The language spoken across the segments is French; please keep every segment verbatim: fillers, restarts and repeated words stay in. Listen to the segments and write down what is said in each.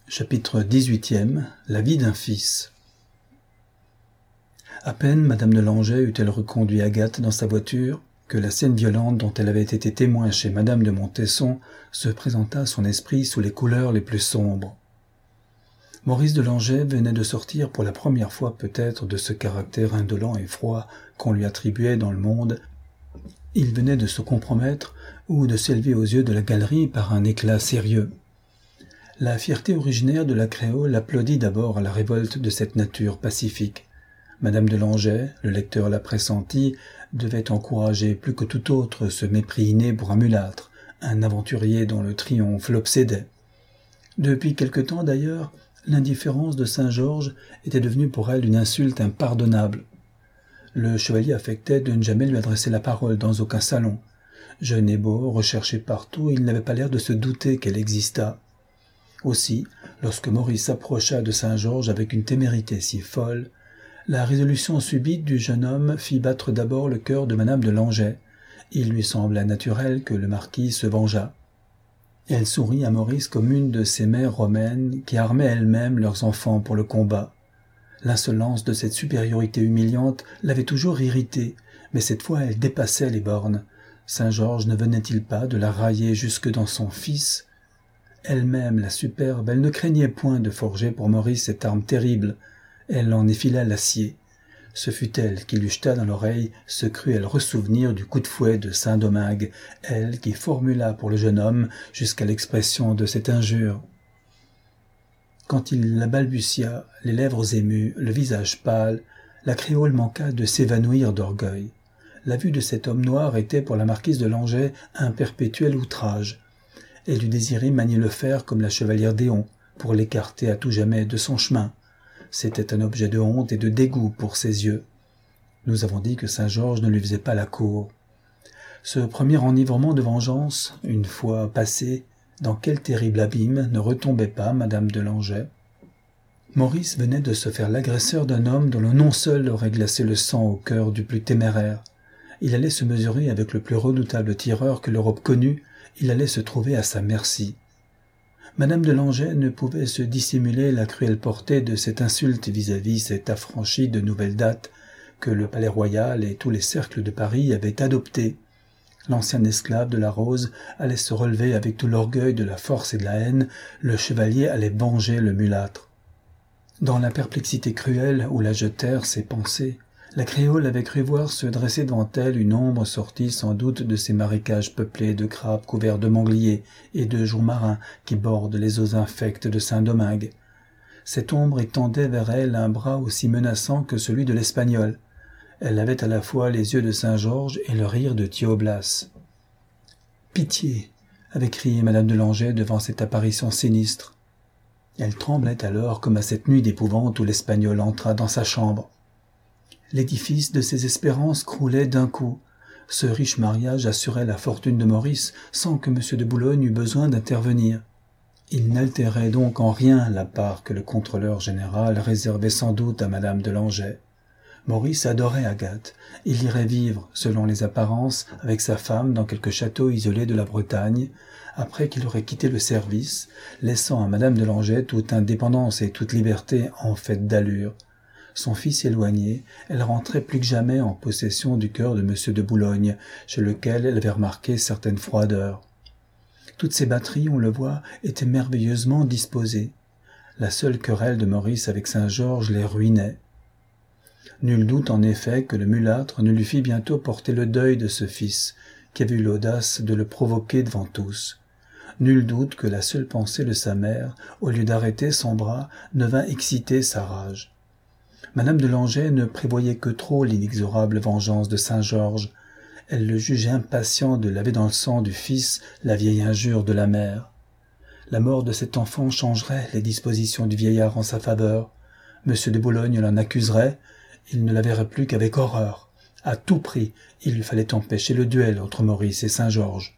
Chapitre dix-huitième. La vie d'un fils. À peine madame de Langeais eut-elle reconduit Agathe dans sa voiture que la scène violente dont elle avait été témoin chez madame de Montesson se présenta à son esprit sous les couleurs les plus sombres. Maurice de Langeais venait de sortir pour la première fois peut-être de ce caractère indolent et froid qu'on lui attribuait dans le monde. Il venait de se compromettre ou de s'élever aux yeux de la galerie par un éclat sérieux. La fierté originaire de la créole applaudit d'abord à la révolte de cette nature pacifique. Madame de Langeais, le lecteur l'a pressenti, devait encourager plus que tout autre ce mépris inné pour un mulâtre, un aventurier dont le triomphe l'obsédait. Depuis quelque temps d'ailleurs, l'indifférence de Saint-Georges était devenue pour elle une insulte impardonnable. Le chevalier affectait de ne jamais lui adresser la parole dans aucun salon. Jeune et beau, recherché partout, il n'avait pas l'air de se douter qu'elle existât. Aussi, lorsque Maurice s'approcha de Saint-Georges avec une témérité si folle, la résolution subite du jeune homme fit battre d'abord le cœur de madame de Langeais. Il lui sembla naturel que le marquis se vengeât. Elle sourit à Maurice comme une de ces mères romaines qui armaient elles-mêmes leurs enfants pour le combat. L'insolence de cette supériorité humiliante l'avait toujours irritée, mais cette fois elle dépassait les bornes. Saint-Georges ne venait-il pas de la railler jusque dans son fils ? Elle-même, la superbe, elle ne craignait point de forger pour Maurice cette arme terrible. Elle en effila l'acier. Ce fut elle qui lui jeta dans l'oreille ce cruel ressouvenir du coup de fouet de Saint-Domingue, elle qui formula pour le jeune homme jusqu'à l'expression de cette injure. Quand il la balbutia, les lèvres émues, le visage pâle, la créole manqua de s'évanouir d'orgueil. La vue de cet homme noir était pour la marquise de Langeais un perpétuel outrage. Elle eût désiré manier le fer comme la chevalière d'Éon, pour l'écarter à tout jamais de son chemin. C'était un objet de honte et de dégoût pour ses yeux. Nous avons dit que Saint-Georges ne lui faisait pas la cour. Ce premier enivrement de vengeance, une fois passé, dans quel terrible abîme ne retombait pas madame de Langeais ? Maurice venait de se faire l'agresseur d'un homme dont le nom seul aurait glacé le sang au cœur du plus téméraire. Il allait se mesurer avec le plus redoutable tireur que l'Europe connût, il allait se trouver à sa merci. Madame de Langeais ne pouvait se dissimuler la cruelle portée de cette insulte vis-à-vis cette affranchie de nouvelle date que le Palais Royal et tous les cercles de Paris avaient adoptée. L'ancien esclave de la Rose allait se relever avec tout l'orgueil de la force et de la haine, le chevalier allait venger le mulâtre. Dans la perplexité cruelle où la jetèrent ses pensées, la créole avait cru voir se dresser devant elle une ombre sortie sans doute de ces marécages peuplés de crabes couverts de mangliers et de jours marins qui bordent les eaux infectes de Saint-Domingue. Cette ombre étendait vers elle un bras aussi menaçant que celui de l'Espagnol. Elle avait à la fois les yeux de Saint-Georges et le rire de Thioblas. « Pitié !» avait crié madame de Langeais devant cette apparition sinistre. Elle tremblait alors comme à cette nuit d'épouvante où l'Espagnol entra dans sa chambre. L'édifice de ses espérances croulait d'un coup. Ce riche mariage assurait la fortune de Maurice sans que M. de Boulogne eût besoin d'intervenir. Il n'altérait donc en rien la part que le contrôleur général réservait sans doute à madame de Langeais. Maurice adorait Agathe. Il irait vivre, selon les apparences, avec sa femme dans quelque château isolé de la Bretagne, après qu'il aurait quitté le service, laissant à madame de Langeais toute indépendance et toute liberté en fait d'allure. Son fils éloigné, elle rentrait plus que jamais en possession du cœur de M. de Boulogne, chez lequel elle avait remarqué certaines froideurs. Toutes ces batteries, on le voit, étaient merveilleusement disposées. La seule querelle de Maurice avec Saint-Georges les ruinait. Nul doute en effet que le mulâtre ne lui fit bientôt porter le deuil de ce fils, qui avait eu l'audace de le provoquer devant tous. Nul doute que la seule pensée de sa mère, au lieu d'arrêter son bras, ne vint exciter sa rage. Madame de Langeais ne prévoyait que trop l'inexorable vengeance de Saint-Georges. Elle le jugeait impatient de laver dans le sang du fils la vieille injure de la mère. La mort de cet enfant changerait les dispositions du vieillard en sa faveur. Monsieur de Boulogne l'en accuserait, il ne la verrait plus qu'avec horreur. À tout prix, il lui fallait empêcher le duel entre Maurice et Saint-Georges.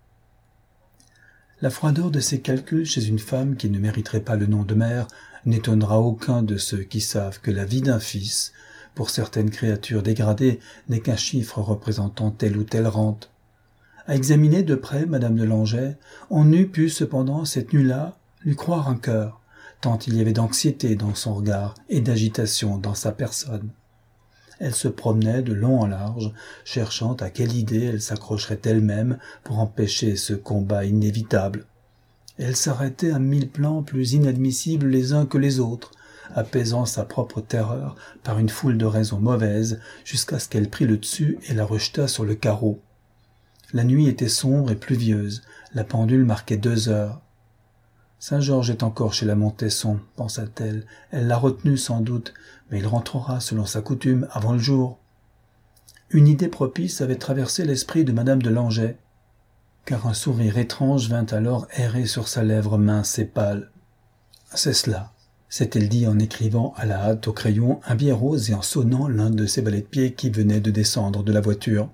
La froideur de ces calculs chez une femme qui ne mériterait pas le nom de mère n'étonnera aucun de ceux qui savent que la vie d'un fils, pour certaines créatures dégradées, n'est qu'un chiffre représentant telle ou telle rente. À examiner de près madame de Langeais, on eût pu cependant cette nuit-là lui croire un cœur, tant il y avait d'anxiété dans son regard et d'agitation dans sa personne. Elle se promenait de long en large, cherchant à quelle idée elle s'accrocherait elle-même pour empêcher ce combat inévitable. Elle s'arrêtait à mille plans plus inadmissibles les uns que les autres, apaisant sa propre terreur par une foule de raisons mauvaises, jusqu'à ce qu'elle prit le dessus et la rejeta sur le carreau. La nuit était sombre et pluvieuse, la pendule marquait deux heures. « Saint-Georges est encore chez la Montesson, pensa-t-elle. Elle l'a retenu sans doute, mais il rentrera selon sa coutume avant le jour. » Une idée propice avait traversé l'esprit de madame de Langeais, car un sourire étrange vint alors errer sur sa lèvre mince et pâle. « C'est cela », s'est-elle dit en écrivant à la hâte au crayon un billet rose et en sonnant l'un de ses valets de pied qui venait de descendre de la voiture.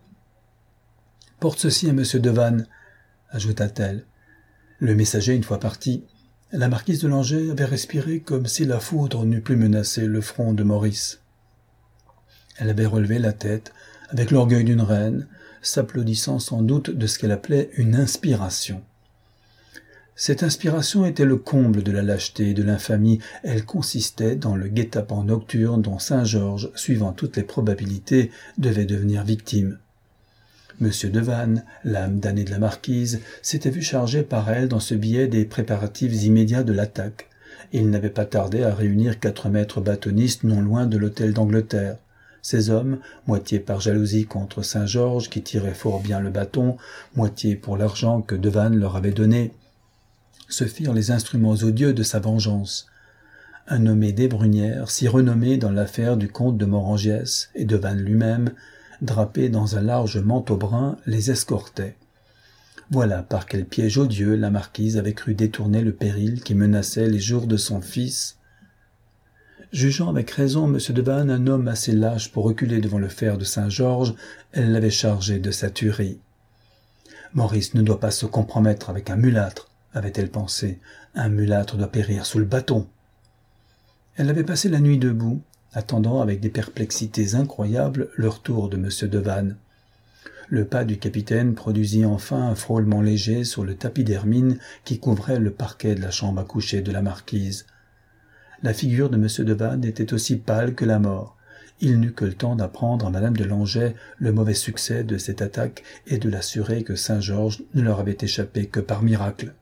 « Porte ceci à monsieur Devanne », ajouta-t-elle. Le messager, une fois parti, la marquise de Langeais avait respiré comme si la foudre n'eût plus menacé le front de Maurice. Elle avait relevé la tête avec l'orgueil d'une reine, s'applaudissant sans doute de ce qu'elle appelait une inspiration. Cette inspiration était le comble de la lâcheté et de l'infamie. Elle consistait dans le guet-apens nocturne dont Saint-Georges, suivant toutes les probabilités, devait devenir victime. Monsieur Devanne, l'âme damnée de la marquise, s'était vu charger par elle dans ce billet des préparatifs immédiats de l'attaque. Il n'avait pas tardé à réunir quatre maîtres bâtonnistes non loin de l'hôtel d'Angleterre. Ces hommes, moitié par jalousie contre Saint-Georges qui tirait fort bien le bâton, moitié pour l'argent que Devanne leur avait donné, se firent les instruments odieux de sa vengeance. Un nommé Desbrunières, si renommé dans l'affaire du comte de Morangiès, et Devanne lui-même, drapé dans un large manteau brun, les escortait. Voilà par quel piège odieux la marquise avait cru détourner le péril qui menaçait les jours de son fils. Jugeant avec raison M. Devanne un homme assez lâche pour reculer devant le fer de Saint-Georges, elle l'avait chargé de sa tuerie. « Maurice ne doit pas se compromettre avec un mulâtre, » avait-elle pensé. « Un mulâtre doit périr sous le bâton. » Elle avait passé la nuit debout, attendant avec des perplexités incroyables le retour de M. Devanne. Le pas du capitaine produisit enfin un frôlement léger sur le tapis d'hermine qui couvrait le parquet de la chambre à coucher de la marquise. La figure de M. Devanne était aussi pâle que la mort. Il n'eut que le temps d'apprendre à madame de Langeais le mauvais succès de cette attaque et de l'assurer que Saint-Georges ne leur avait échappé que par miracle.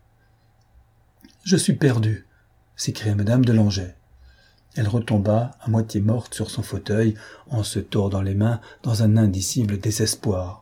« Je suis perdue !» s'écria madame de Langeais. Elle retomba, à moitié morte sur son fauteuil, en se tordant les mains dans un indicible désespoir.